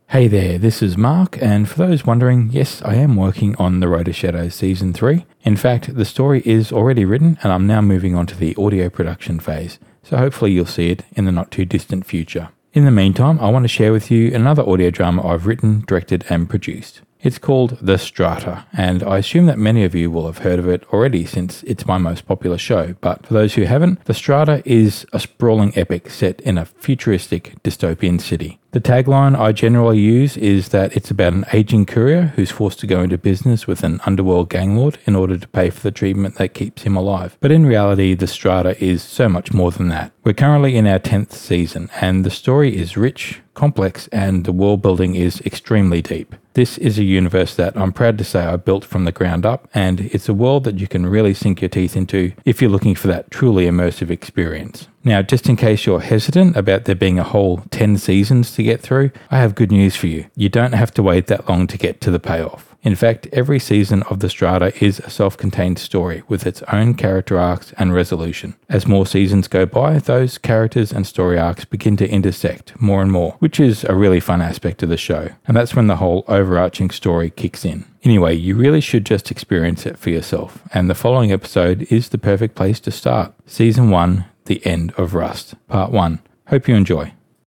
Hey there, this is Mark, and for those wondering, yes, I am working on The Road to Shadows Season 3. In fact, the story is already written, and I'm now moving on to the audio production phase, so hopefully you'll see it in the not too distant future. In the meantime, I want to share with you another audio drama I've written, directed, and produced. It's called The Strata, and I assume that many of you will have heard of it already since it's my most popular show, but for those who haven't, The Strata is a sprawling epic set in a futuristic dystopian city. The tagline I generally use is that it's about an aging courier who's forced to go into business with an underworld gang lord in order to pay for the treatment that keeps him alive. But in reality, The Strata is so much more than that. We're currently in our 10th season, and the story is rich, complex, and the world building is extremely deep. This is a universe that I'm proud to say I built from the ground up, and it's a world that you can really sink your teeth into if you're looking for that truly immersive experience. Now, just in case you're hesitant about there being a whole 10 seasons to get through, I have good news for you. You don't have to wait that long to get to the payoff. In fact, every season of The Strata is a self-contained story with its own character arcs and resolution. As more seasons go by, those characters and story arcs begin to intersect more and more, which is a really fun aspect of the show. And that's when the whole overarching story kicks in. Anyway, you really should just experience it for yourself, and the following episode is the perfect place to start. Season 1, The End of Rust, Part 1. Hope you enjoy.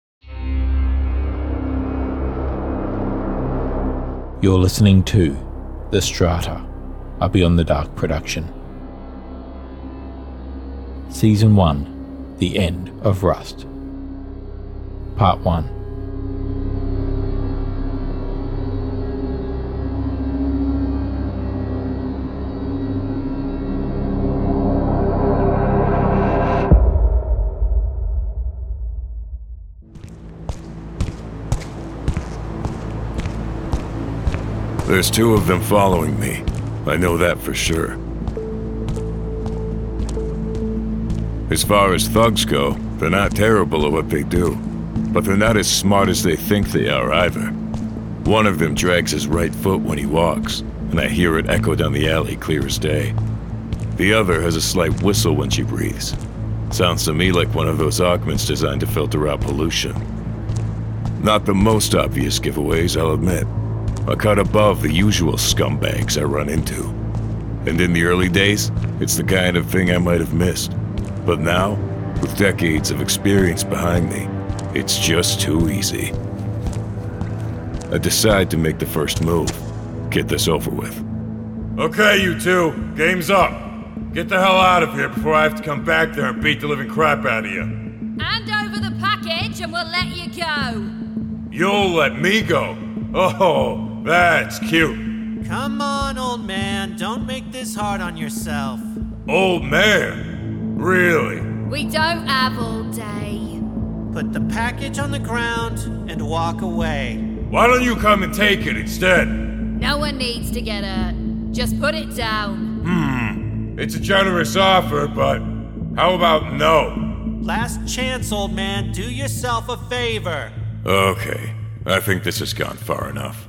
You're listening to The Strata, a Beyond the Dark production. Season 1, The End of Rust, Part 1. There's two of them following me. I know that for sure. As far as thugs go, they're not terrible at what they do, but they're not as smart as they think they are either. One of them drags his right foot when he walks, and I hear it echo down the alley clear as day. The other has a slight whistle when she breathes. Sounds to me like one of those augments designed to filter out pollution. Not the most obvious giveaways, I'll admit. A cut above the usual scumbags I run into. And in the early days, it's the kind of thing I might have missed. But now, with decades of experience behind me, it's just too easy. I decide to make the first move. Get this over with. Okay, you two. Game's up. Get the hell out of here before I have to come back there and beat the living crap out of you. Hand over the package and we'll let you go. You'll let me go? Oh, that's cute. Come on, old man. Don't make this hard on yourself. Old man? Really? We don't have all day. Put the package on the ground and walk away. Why don't you come and take it instead? No one needs to get hurt. Just put it down. It's a generous offer, but how about no? Last chance, old man. Do yourself a favor. Okay, I think this has gone far enough.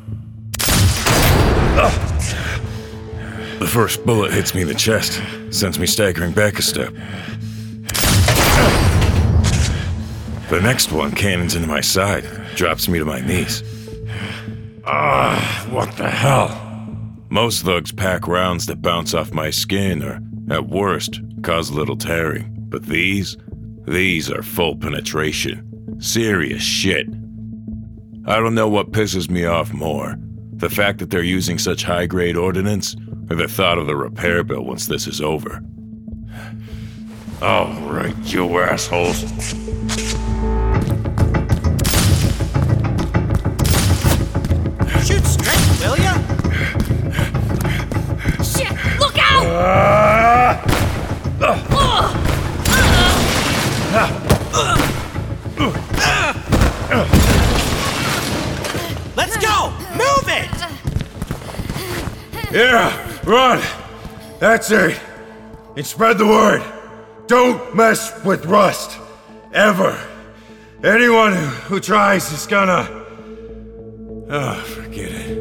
The first bullet hits me in the chest, sends me staggering back a step. The next one cannons into my side, drops me to my knees. What the hell? Most thugs pack rounds that bounce off my skin or, at worst, cause a little tearing. But these are full penetration. Serious shit. I don't know what pisses me off more. The fact that they're using such high-grade ordnance, or the thought of the repair bill once this is over. All right, you assholes. Shoot straight, will ya? Shit! Look out! Let's go! Move it! Yeah, run! That's it! And spread the word! Don't mess with Rust! Ever! Anyone who tries is gonna... forget it.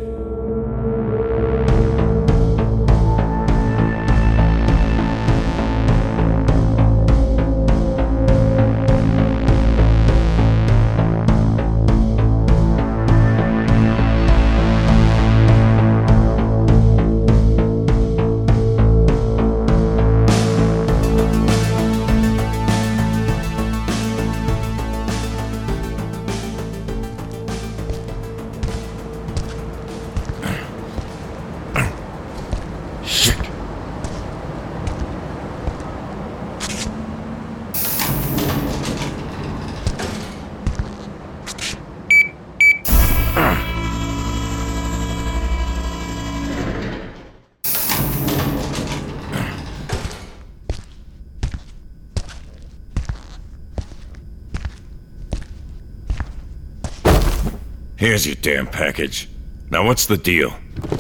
Here's your damn package. Now what's the deal?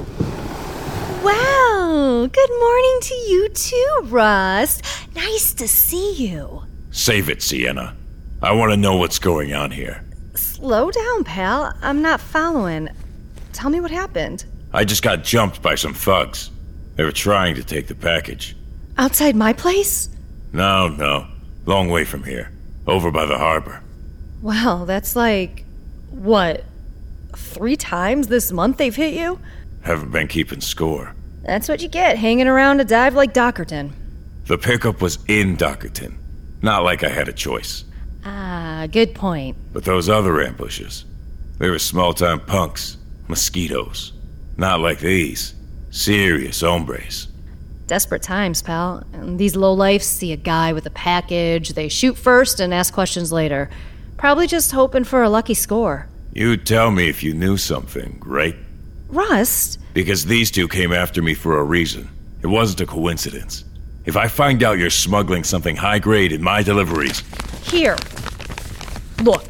Wow, good morning to you too, Rust. Nice to see you. Save it, Sienna. I want to know what's going on here. Slow down, pal. I'm not following. Tell me what happened. I just got jumped by some thugs. They were trying to take the package. Outside my place? No. Long way from here. Over by the harbor. Wow, that's like, what, 3 times this month they've hit you? Haven't been keeping score. That's what you get, hanging around a dive like Dockerton. The pickup was in Dockerton. Not like I had a choice. Ah, good point. But those other ambushes, they were small-time punks, mosquitoes. Not like these. Serious hombres. Desperate times, pal. And these lowlifes see a guy with a package, they shoot first and ask questions later. Probably just hoping for a lucky score. You'd tell me if you knew something, right? Rust? Because these two came after me for a reason. It wasn't a coincidence. If I find out you're smuggling something high-grade in my deliveries... Here. Look.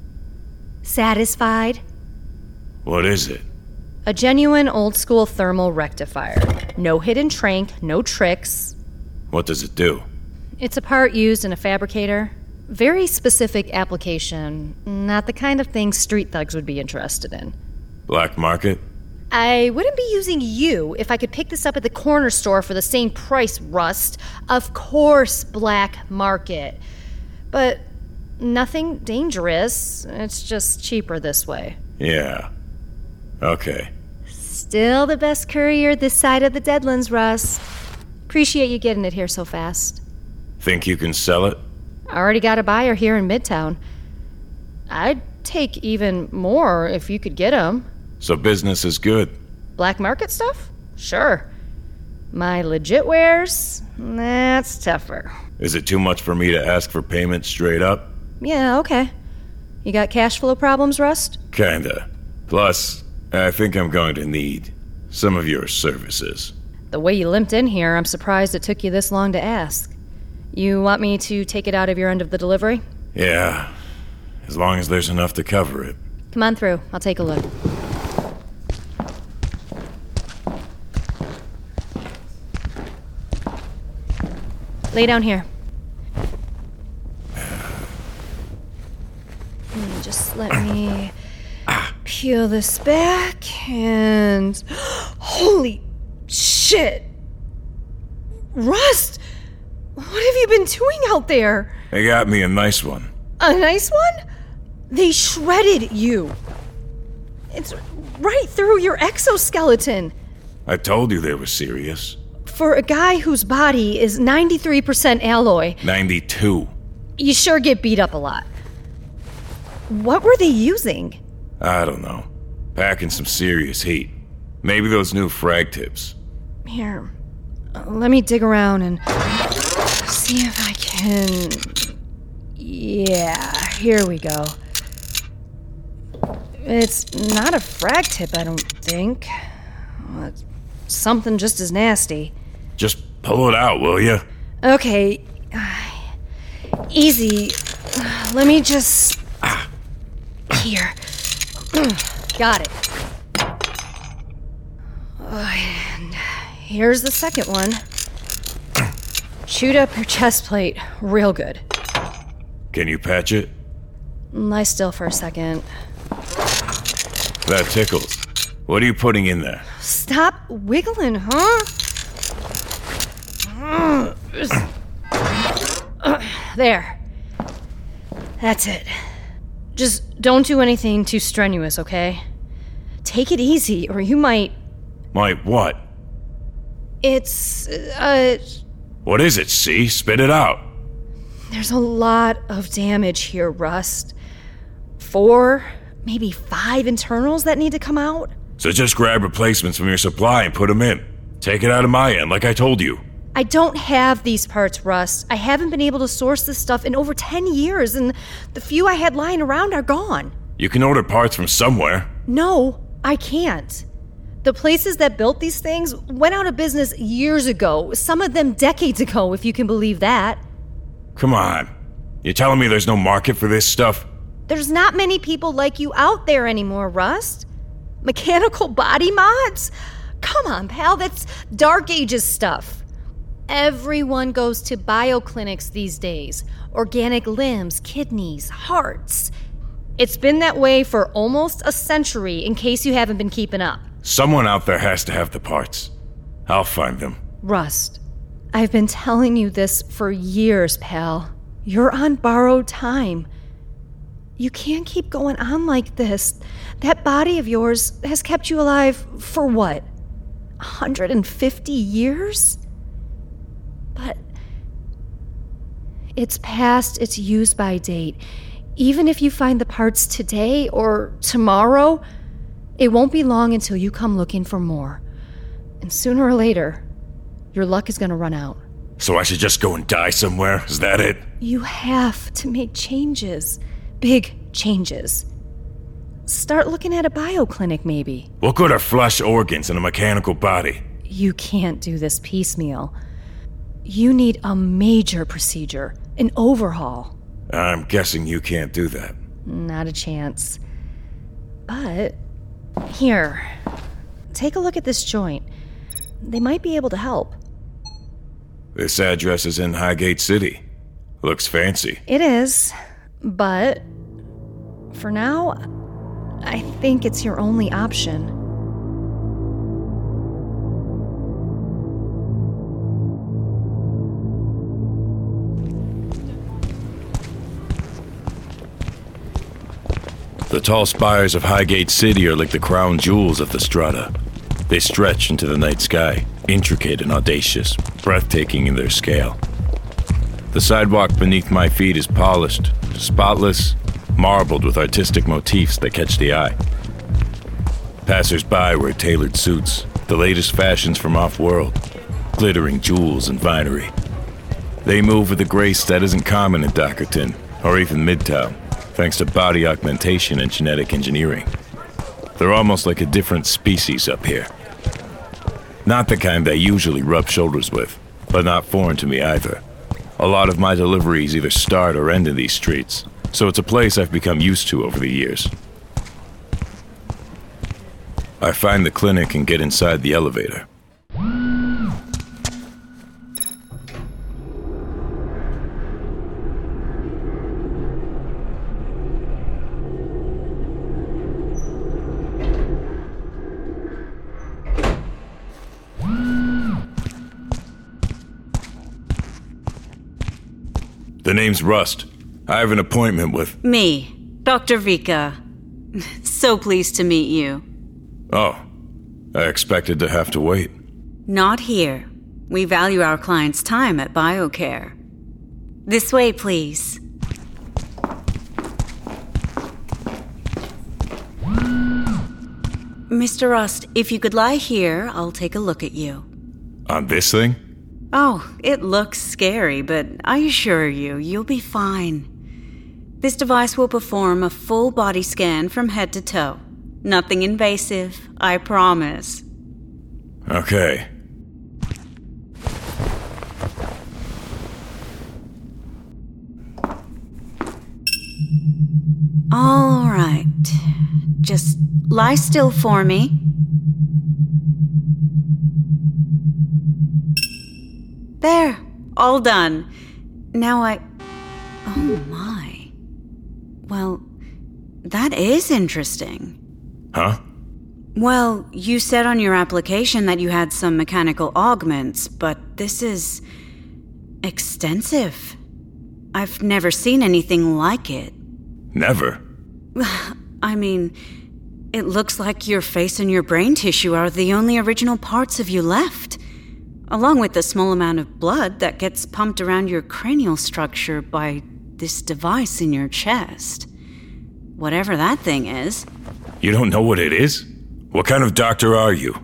Satisfied? What is it? A genuine old-school thermal rectifier. No hidden trank, no tricks. What does it do? It's a part used in a fabricator. Very specific application. Not the kind of thing street thugs would be interested in. Black market? I wouldn't be using you if I could pick this up at the corner store for the same price, Rust. Of course, black market. But nothing dangerous. It's just cheaper this way. Yeah. Okay. Still the best courier this side of the Deadlands, Rust. Appreciate you getting it here so fast. Think you can sell it? Already got a buyer here in Midtown. I'd take even more if you could get them. So business is good? Black market stuff? Sure. My legit wares? That's tougher. Is it too much for me to ask for payment straight up? Yeah, okay. You got cash flow problems, Rust? Kinda. Plus, I think I'm going to need some of your services. The way you limped in here, I'm surprised it took you this long to ask. You want me to take it out of your end of the delivery? Yeah, as long as there's enough to cover it. Come on through. I'll take a look. Lay down here. Just let me peel this back and... Holy shit! Rust! What have you been doing out there? They got me a nice one. A nice one? They shredded you. It's right through your exoskeleton. I told you they were serious. For a guy whose body is 93% alloy, 92. you sure get beat up a lot. What were they using? I don't know. Packing some serious heat. Maybe those new frag tips. Here, let me dig around and see if I can... Yeah, here we go. It's not a frag tip, I don't think. Well, it's something just as nasty. Just pull it out, will you? Okay. Easy. Let me just... Here. Got it. And here's the second one. Shoot up your chest plate real good. Can you patch it? Lie still for a second. That tickles. What are you putting in there? Stop wiggling, huh? There. That's it. Just don't do anything too strenuous, okay? Take it easy, or you might... Might what? It's, What is it, C? Spit it out. There's a lot of damage here, Rust. 4, maybe 5 internals that need to come out. So just grab replacements from your supply and put them in. Take it out of my end, like I told you. I don't have these parts, Rust. I haven't been able to source this stuff in over 10 years, and the few I had lying around are gone. You can order parts from somewhere. No, I can't. The places that built these things went out of business years ago, some of them decades ago, if you can believe that. Come on. You're telling me there's no market for this stuff? There's not many people like you out there anymore, Rust. Mechanical body mods? Come on, pal, that's Dark Ages stuff. Everyone goes to bioclinics these days. Organic limbs, kidneys, hearts. It's been that way for almost a century, in case you haven't been keeping up. Someone out there has to have the parts. I'll find them. Rust, I've been telling you this for years, pal. You're on borrowed time. You can't keep going on like this. That body of yours has kept you alive for what? 150 years? But it's past its use-by date. Even if you find the parts today or tomorrow, it won't be long until you come looking for more. And sooner or later, your luck is going to run out. So I should just go and die somewhere? Is that it? You have to make changes. Big changes. Start looking at a bioclinic, maybe. What good are flesh organs in a mechanical body? You can't do this piecemeal. You need a major procedure, an overhaul. I'm guessing you can't do that. Not a chance. But, here, take a look at this joint. They might be able to help. This address is in Highgate City. Looks fancy. It is, but for now, I think it's your only option. The tall spires of Highgate City are like the crown jewels of the strata. They stretch into the night sky, intricate and audacious, breathtaking in their scale. The sidewalk beneath my feet is polished, spotless, marbled with artistic motifs that catch the eye. Passers-by wear tailored suits, the latest fashions from off-world, glittering jewels and finery. They move with a grace that isn't common in Dockerton, or even Midtown, thanks to body augmentation and genetic engineering. They're almost like a different species up here. Not the kind I usually rub shoulders with, but not foreign to me either. A lot of my deliveries either start or end in these streets, so it's a place I've become used to over the years. I find the clinic and get inside the elevator. The name's Rust. I have an appointment with... Me, Dr. Vika. So pleased to meet you. Oh, I expected to have to wait. Not here. We value our clients' time at BioCare. This way, please. Mr. Rust, if you could lie here, I'll take a look at you. On this thing? Oh, it looks scary, but I assure you, you'll be fine. This device will perform a full body scan from head to toe. Nothing invasive, I promise. Okay. All right. Just lie still for me. There, all done. Now Oh my. Well, that is interesting. Huh? Well, you said on your application that you had some mechanical augments, but this is extensive. I've never seen anything like it. Never? I mean, it looks like your face and your brain tissue are the only original parts of you left, along with the small amount of blood that gets pumped around your cranial structure by this device in your chest. Whatever that thing is. You don't know what it is? What kind of doctor are you?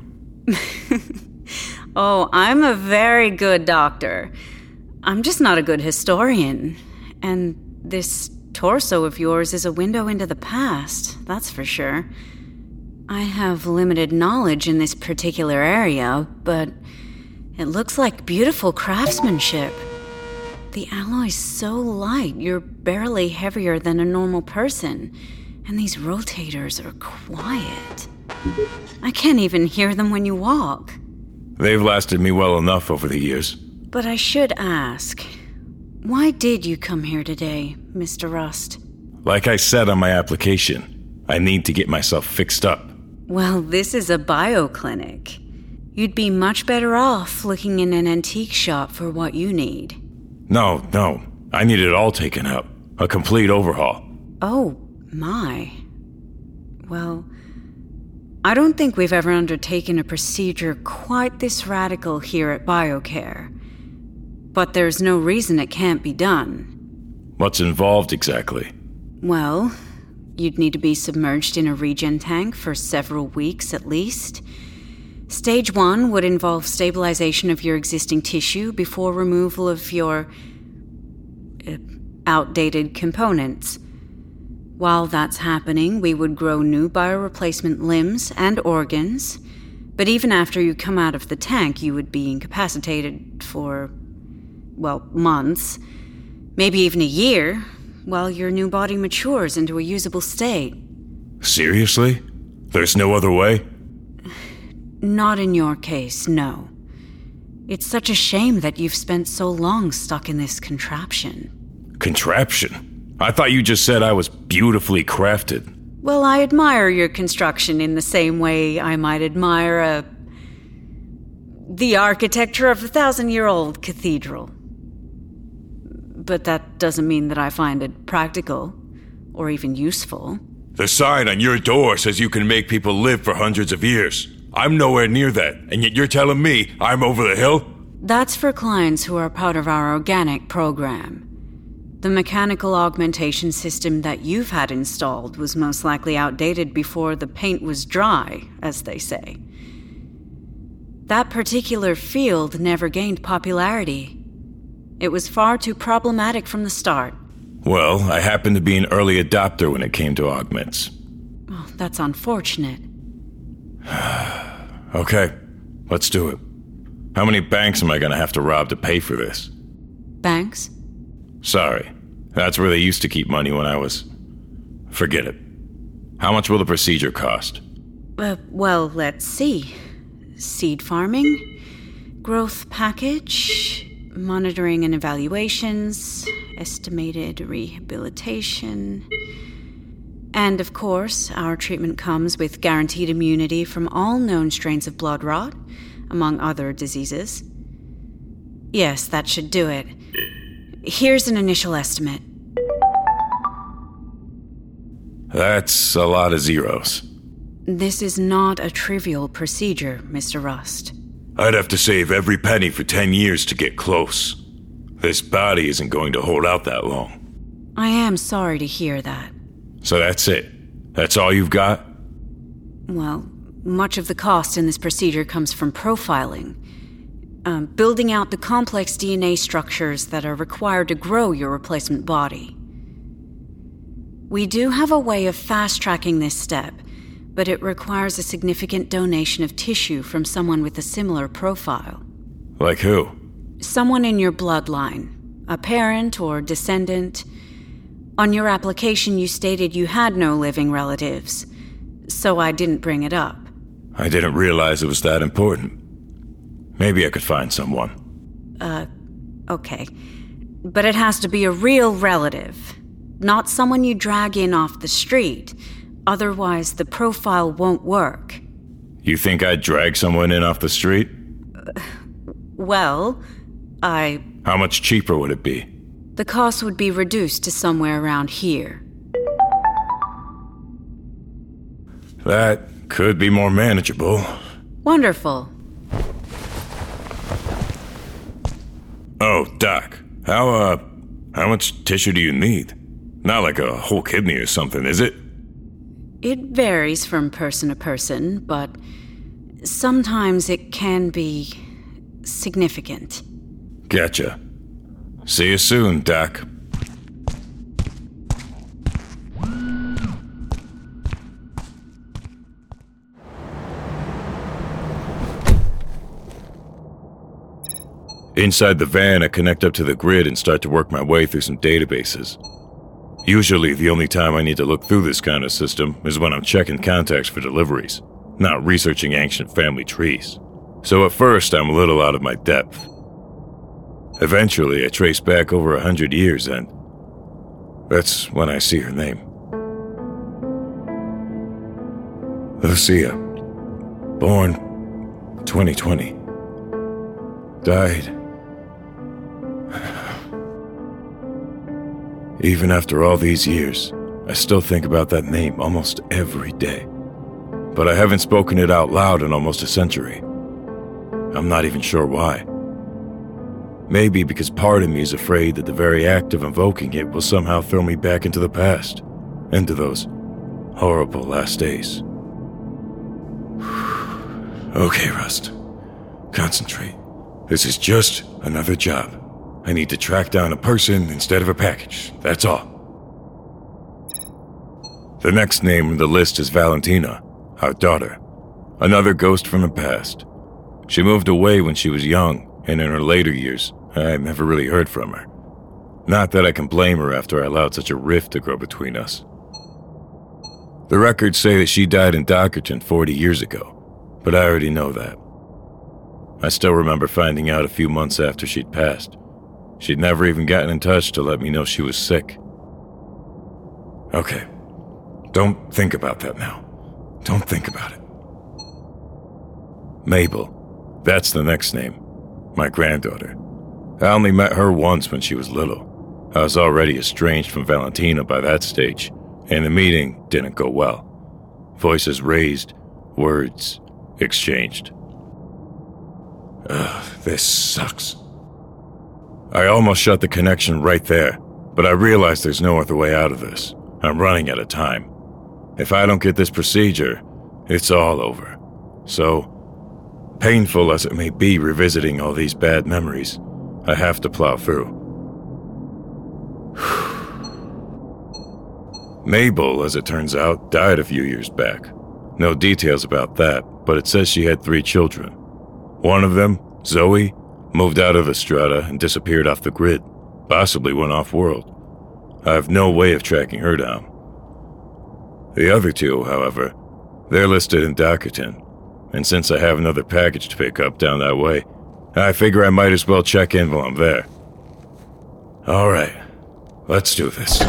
Oh, I'm a very good doctor. I'm just not a good historian. And this torso of yours is a window into the past, that's for sure. I have limited knowledge in this particular area, but it looks like beautiful craftsmanship. The alloy's so light, you're barely heavier than a normal person, and these rotators are quiet. I can't even hear them when you walk. They've lasted me well enough over the years. But I should ask, why did you come here today, Mr. Rust? Like I said on my application, I need to get myself fixed up. Well, this is a bioclinic. You'd be much better off looking in an antique shop for what you need. No. I need it all taken out. A complete overhaul. Oh, my. Well, I don't think we've ever undertaken a procedure quite this radical here at BioCare. But there's no reason it can't be done. What's involved exactly? Well, you'd need to be submerged in a regen tank for several weeks at least. Stage 1 would involve stabilization of your existing tissue before removal of your outdated components. While that's happening, we would grow new bioreplacement limbs and organs, but even after you come out of the tank, you would be incapacitated for, well, months, maybe even a year, while your new body matures into a usable state. Seriously? There's no other way? Not in your case, no. It's such a shame that you've spent so long stuck in this contraption. Contraption? I thought you just said I was beautifully crafted. Well, I admire your construction in the same way I might admire the architecture of a 1,000-year-old cathedral. But that doesn't mean that I find it practical or even useful. The sign on your door says you can make people live for hundreds of years. I'm nowhere near that, and yet you're telling me I'm over the hill? That's for clients who are part of our organic program. The mechanical augmentation system that you've had installed was most likely outdated before the paint was dry, as they say. That particular field never gained popularity. It was far too problematic from the start. Well, I happened to be an early adopter when it came to augments. Oh, that's unfortunate. Okay, let's do it. How many banks am I gonna have to rob to pay for this? Banks? Sorry, that's where they used to keep money when I was... Forget it. How much will the procedure cost? Well, let's see. Seed farming, growth package, monitoring and evaluations, estimated rehabilitation... And, of course, our treatment comes with guaranteed immunity from all known strains of blood rot, among other diseases. Yes, that should do it. Here's an initial estimate. That's a lot of zeros. This is not a trivial procedure, Mr. Rust. I'd have to save every penny for 10 years to get close. This body isn't going to hold out that long. I am sorry to hear that. So that's it? That's all you've got? Well, much of the cost in this procedure comes from profiling. Building out the complex DNA structures that are required to grow your replacement body. We do have a way of fast-tracking this step, but it requires a significant donation of tissue from someone with a similar profile. Like who? Someone in your bloodline. A parent or descendant. On your application, you stated you had no living relatives, so I didn't bring it up. I didn't realize it was that important. Maybe I could find someone. Okay. But it has to be a real relative, not someone you drag in off the street. Otherwise, the profile won't work. You think I'd drag someone in off the street? Well, How much cheaper would it be? The cost would be reduced to somewhere around here. That could be more manageable. Wonderful. Oh, Doc, how much tissue do you need? Not like a whole kidney or something, is it? It varies from person to person, but sometimes it can be significant. Gotcha. See you soon, Doc. Inside the van, I connect up to the grid and start to work my way through some databases. Usually, the only time I need to look through this kind of system is when I'm checking contacts for deliveries, not researching ancient family trees. So at first, I'm a little out of my depth. Eventually, I trace back over 100 years, and that's when I see her name. Lucia. Born 2020. Died. Even after all these years, I still think about that name almost every day. But I haven't spoken it out loud in almost a century. I'm not even sure why. Maybe because part of me is afraid that the very act of invoking it will somehow throw me back into the past, into those horrible last days. Okay, Rust. Concentrate. This is just another job. I need to track down a person instead of a package. That's all. The next name on the list is Valentina, our daughter. Another ghost from the past. She moved away when she was young, and in her later years, I never really heard from her. Not that I can blame her after I allowed such a rift to grow between us. The records say that she died in Dockerton 40 years ago, but I already know that. I still remember finding out a few months after she'd passed. She'd never even gotten in touch to let me know she was sick. Okay, don't think about that now. Don't think about it. Mabel, that's the next name. My granddaughter. I only met her once when she was little. I was already estranged from Valentina by that stage, and the meeting didn't go well. Voices raised, words exchanged. This sucks. I almost shut the connection right there, but I realize there's no other way out of this. I'm running out of time. If I don't get this procedure, it's all over. So, painful as it may be revisiting all these bad memories, I have to plow through. Mabel, as it turns out, died a few years back. No details about that, but it says she had 3 children. One of them, Zoe, moved out of Estrada and disappeared off the grid, possibly went off-world. I have no way of tracking her down. The other 2, however, they're listed in Dockerton, and since I have another package to pick up down that way, I figure I might as well check in while I'm there. Alright, let's do this.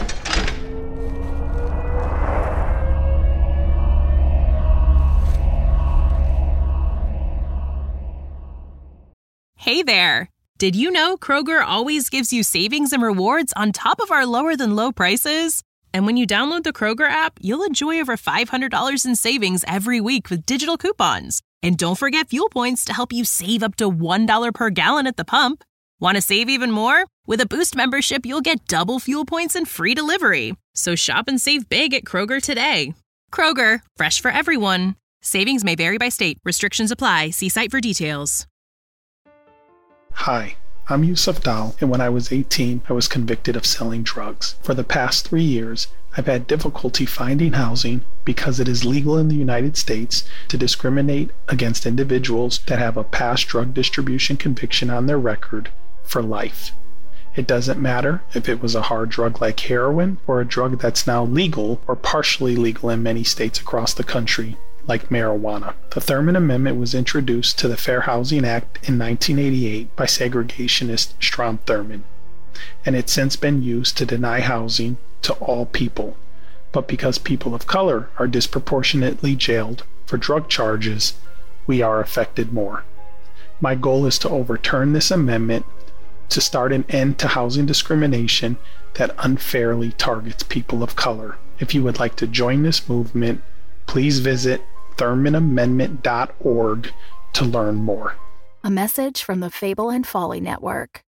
Hey there! Did you know Kroger always gives you savings and rewards on top of our lower-than-low prices? And when you download the Kroger app, you'll enjoy over $500 in savings every week with digital coupons. And don't forget fuel points to help you save up to $1 per gallon at the pump. Want to save even more? With a Boost membership, you'll get double fuel points and free delivery. So shop and save big at Kroger today. Kroger, fresh for everyone. Savings may vary by state. Restrictions apply. See site for details. Hi, I'm Yusuf Dal, and when I was 18, I was convicted of selling drugs. For the past 3 years, I've had difficulty finding housing because it is legal in the United States to discriminate against individuals that have a past drug distribution conviction on their record for life. It doesn't matter if it was a hard drug like heroin or a drug that's now legal or partially legal in many states across the country, like marijuana. The Thurman Amendment was introduced to the Fair Housing Act in 1988 by segregationist Strom Thurmond, and it's since been used to deny housing to all people. But because people of color are disproportionately jailed for drug charges, we are affected more. My goal is to overturn this amendment to start an end to housing discrimination that unfairly targets people of color. If you would like to join this movement, please visit ThurmanAmendment.org to learn more. A message from the Fable and Folly Network.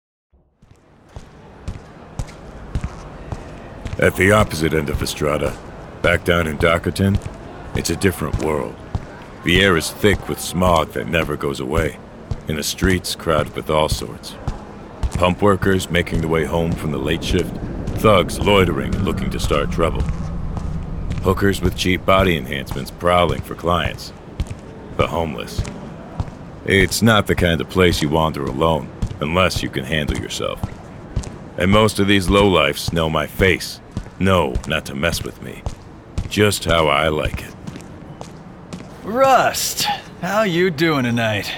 At the opposite end of Estrada, back down in Dockerton, it's a different world. The air is thick with smog that never goes away, and the streets crowded with all sorts. Pump workers making their way home from the late shift, thugs loitering and looking to start trouble. Hookers with cheap body enhancements prowling for clients. The homeless. It's not the kind of place you wander alone, unless you can handle yourself. And most of these lowlifes know my face. Know not to mess with me. Just how I like it. Rust, how you doing tonight?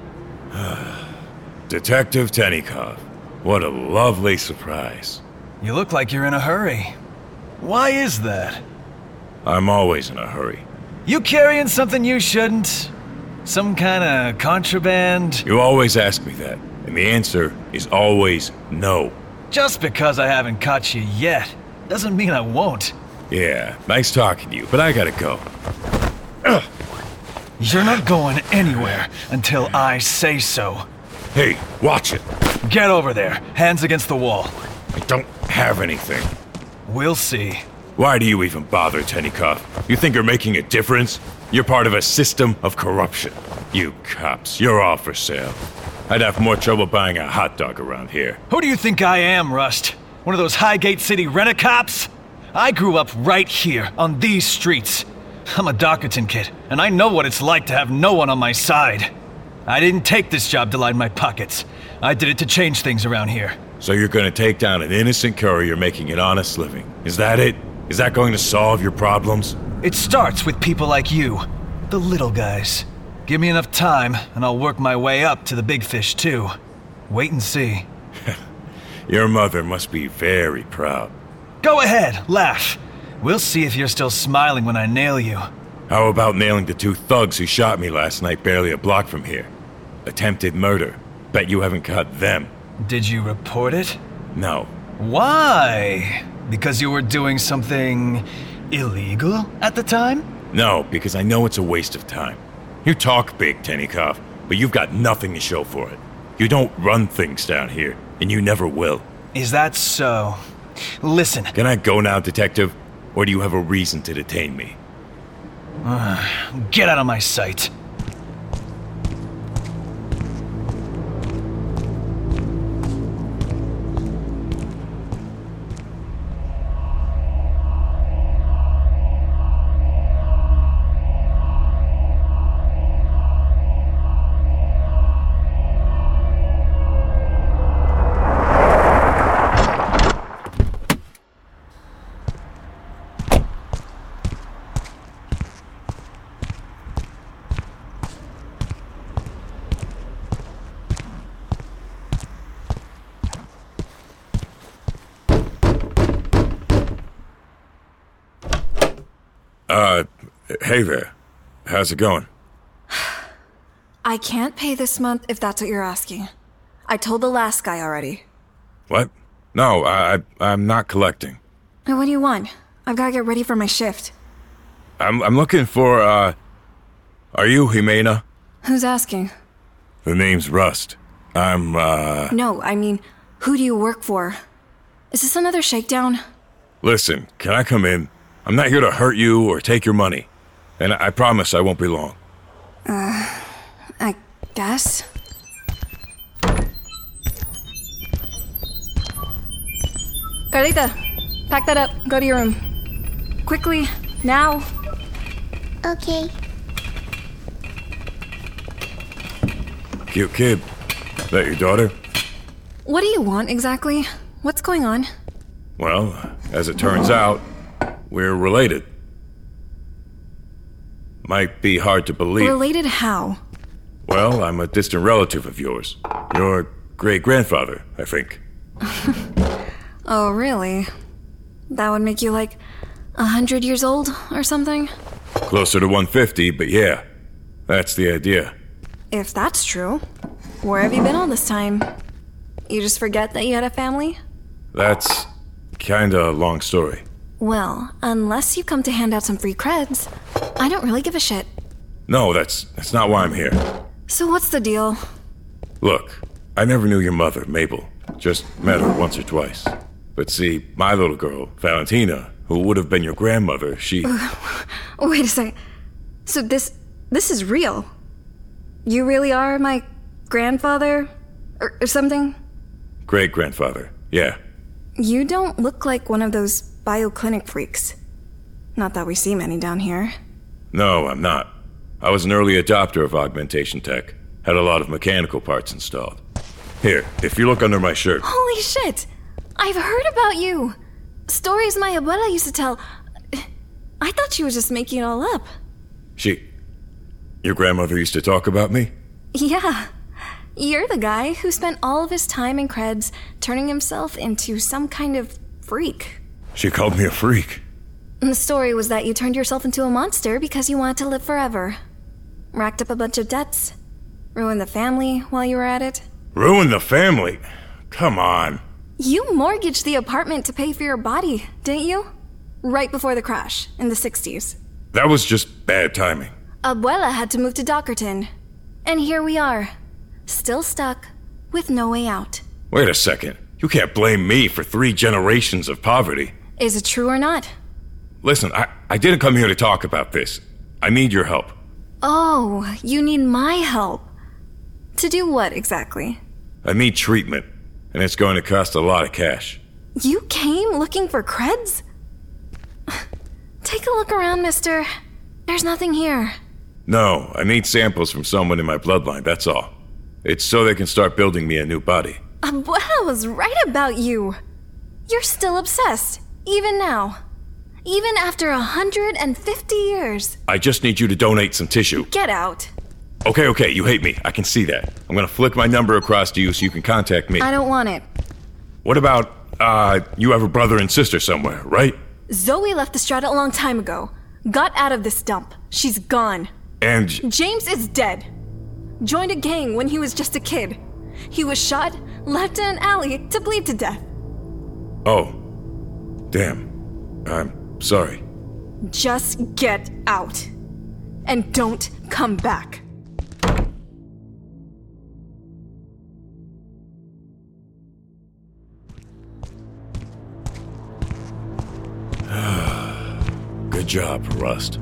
Detective Tennikov, what a lovely surprise. You look like you're in a hurry. Why is that? I'm always in a hurry. You carrying something you shouldn't? Some kind of contraband? You always ask me that, and the answer is always no. Just because I haven't caught you yet, doesn't mean I won't. Yeah, nice talking to you, but I gotta go. You're not going anywhere until I say so. Hey, watch it. Get over there, hands against the wall. I don't have anything. We'll see. Why do you even bother, Tennikov? You think you're making a difference? You're part of a system of corruption. You cops, you're all for sale. I'd have more trouble buying a hot dog around here. Who do you think I am, Rust? One of those Highgate City rent-a-cops? I grew up right here, on these streets. I'm a Dockerton kid, and I know what it's like to have no one on my side. I didn't take this job to line my pockets. I did it to change things around here. So you're gonna take down an innocent courier making an honest living. Is that it? Is that going to solve your problems? It starts with people like you, the little guys. Give me enough time, and I'll work my way up to the big fish, too. Wait and see. Your mother must be very proud. Go ahead, laugh. We'll see if you're still smiling when I nail you. How about nailing the two thugs who shot me last night barely a block from here? Attempted murder. Bet you haven't caught them. Did you report it? No. Why? Because you were doing something illegal at the time? No, because I know it's a waste of time. You talk big, Tennikov, but you've got nothing to show for it. You don't run things down here, and you never will. Is that so? Listen. Can I go now, Detective? Or do you have a reason to detain me? Get out of my sight. Hey there. How's it going? I can't pay this month if that's what you're asking. I told the last guy already. What? No, I'm not collecting. What do you want? I've got to get ready for my shift. I'm looking for, Are you Jimena? Who's asking? The name's Rust. No, I mean, who do you work for? Is this another shakedown? Listen, can I come in? I'm not here to hurt you or take your money. And I promise I won't be long. I guess. Carlita, pack that up. Go to your room. Quickly, now. Okay. Cute kid. That your daughter? What do you want exactly? What's going on? Well, as it turns out, we're related. Might be hard to believe. Related how? Well, I'm a distant relative of yours. Your great-grandfather, I think. Oh, really? That would make you like 100 years old or something? Closer to 150, but yeah. That's the idea. If that's true, where have you been all this time? You just forget that you had a family? That's kinda a long story. Well, unless you come to hand out some free creds, I don't really give a shit. No, that's not why I'm here. So what's the deal? Look, I never knew your mother, Mabel. Just met her once or twice. But see, my little girl, Valentina, who would have been your grandmother, she... Wait a second. So this is real? You really are my grandfather? Or something? Great-grandfather, yeah. You don't look like one of those bioclinic freaks. Not that we see many down here. No, I'm not. I was an early adopter of augmentation tech. Had a lot of mechanical parts installed. Here, if you look under my shirt. Holy shit! I've heard about you! Stories my abuela used to tell. I thought she was just making it all up. Your grandmother used to talk about me? Yeah. You're the guy who spent all of his time in creds turning himself into some kind of freak. She called me a freak. And the story was that you turned yourself into a monster because you wanted to live forever. Racked up a bunch of debts. Ruined the family while you were at it. Ruined the family? Come on. You mortgaged the apartment to pay for your body, didn't you? Right before the crash, in the 60s. That was just bad timing. Abuela had to move to Dockerton. And here we are. Still stuck, with no way out. Wait a second. You can't blame me for 3 generations of poverty. Is it true or not? Listen, I didn't come here to talk about this. I need your help. Oh, you need my help. To do what exactly? I need treatment, and it's going to cost a lot of cash. You came looking for creds? Take a look around, mister. There's nothing here. No, I need samples from someone in my bloodline, that's all. It's so they can start building me a new body. Abuela was right about you. You're still obsessed, even now. Even after 150 years. I just need you to donate some tissue. Get out. Okay, you hate me. I can see that. I'm gonna flick my number across to you so you can contact me. I don't want it. What about, you have a brother and sister somewhere, right? Zoe left the strata a long time ago. Got out of this dump. She's gone. And... James is dead. Joined a gang when he was just a kid. He was shot, left in an alley to bleed to death. Oh. Damn. I'm sorry. Just get out. And don't come back. Good job, Rust.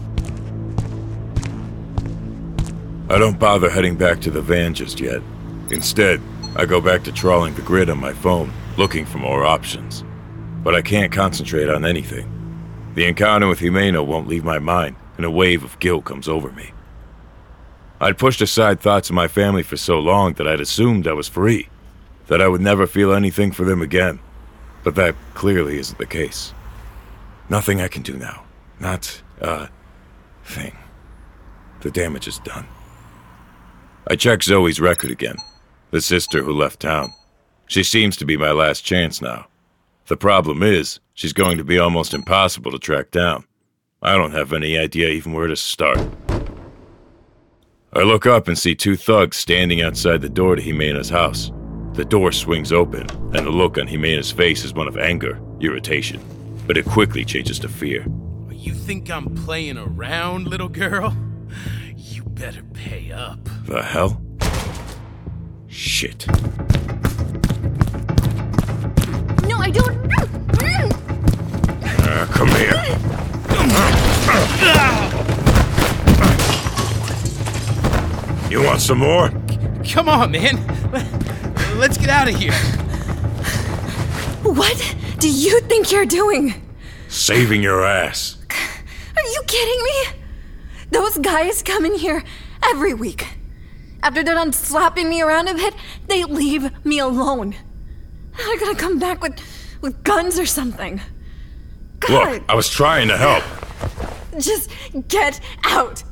I don't bother heading back to the van just yet. Instead, I go back to trawling the grid on my phone, looking for more options. But I can't concentrate on anything. The encounter with Jimeno won't leave my mind, and a wave of guilt comes over me. I'd pushed aside thoughts of my family for so long that I'd assumed I was free, that I would never feel anything for them again. But that clearly isn't the case. Nothing I can do now. Not a thing. The damage is done. I check Zoe's record again. The sister who left town. She seems to be my last chance now. The problem is, she's going to be almost impossible to track down. I don't have any idea even where to start. I look up and see 2 thugs standing outside the door to Jimena's house. The door swings open, and the look on Jimena's face is one of anger, irritation. But it quickly changes to fear. You think I'm playing around, little girl? You better pay up. The hell? Shit. No, I don't. Come here. You want some more? Come on, man. Let's get out of here. What do you think you're doing? Saving your ass. Are you kidding me? Those guys come in here every week. After they're done slapping me around a bit, they leave me alone. They're gonna come back with guns or something. God. Look, I was trying to help. Just get out.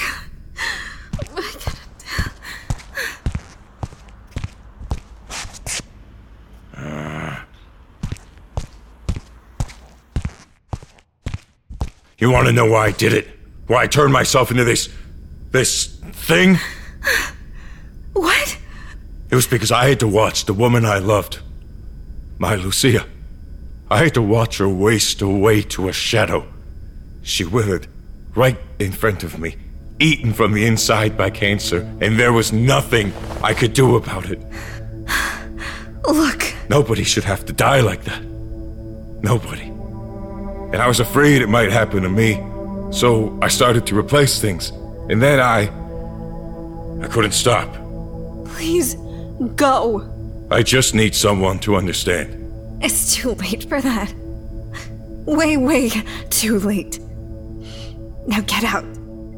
You want to know why I did it? Why I turned myself into this thing? What? It was because I had to watch the woman I loved, my Lucia. I had to watch her waste away to a shadow. She withered right in front of me, eaten from the inside by cancer, and there was nothing I could do about it. Look. Nobody should have to die like that. Nobody. And I was afraid it might happen to me, so I started to replace things. And then I couldn't stop. Please, go. I just need someone to understand. It's too late for that. Way too late. Now get out,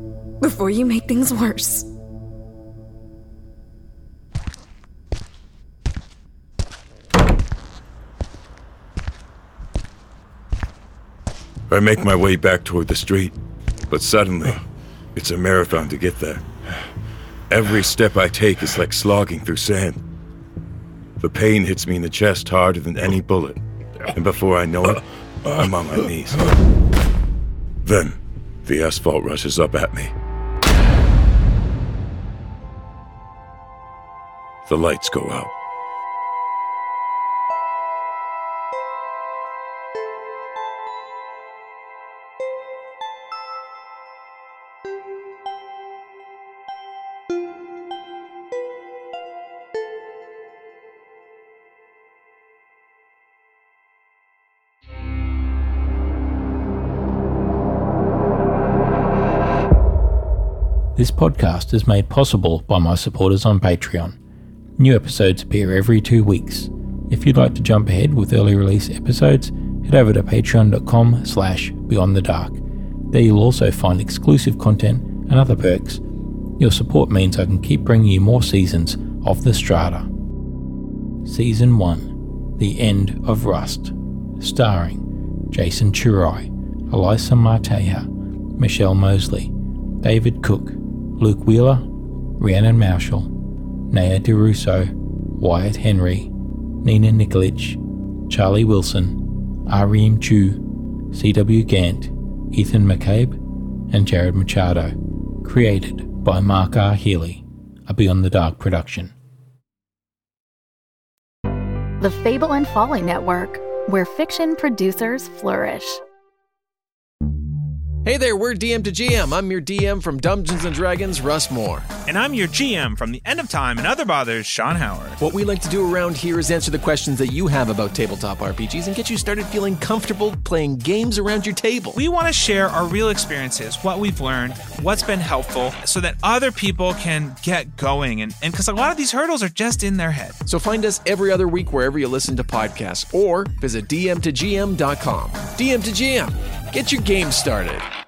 before you make things worse. I make my way back toward the street, but suddenly, it's a marathon to get there. Every step I take is like slogging through sand. The pain hits me in the chest harder than any bullet, and before I know it, I'm on my knees. Then, the asphalt rushes up at me. The lights go out. This podcast is made possible by my supporters on Patreon. New episodes appear every 2 weeks. If you'd like to jump ahead with early release episodes, head over to patreon.com/beyondthedark. There you'll also find exclusive content and other perks. Your support means I can keep bringing you more seasons of The Strata. Season 1, The End of Rust, starring Jason Churai, Elisa Marteja, Michelle Mosley, David Cook, Luke Wheeler, Rhiannon Marshall, Naya DeRusso, Wyatt Henry, Nina Nikolic, Charlie Wilson, R.E.M. Chu, C.W. Gant, Ethan McCabe, and Jared Machado. Created by Mark R. Healy, a Beyond the Dark production. The Fable and Folly Network, where fiction producers flourish. Hey there, we're DM to GM. I'm your DM from Dungeons & Dragons, Russ Moore. And I'm your GM from The End of Time and Other Bothers, Sean Howard. What we like to do around here is answer the questions that you have about tabletop RPGs and get you started feeling comfortable playing games around your table. We want to share our real experiences, what we've learned, what's been helpful, so that other people can get going. And because a lot of these hurdles are just in their head. So find us every other week wherever you listen to podcasts or visit dmtogm.com. DM to GM. Get your game started.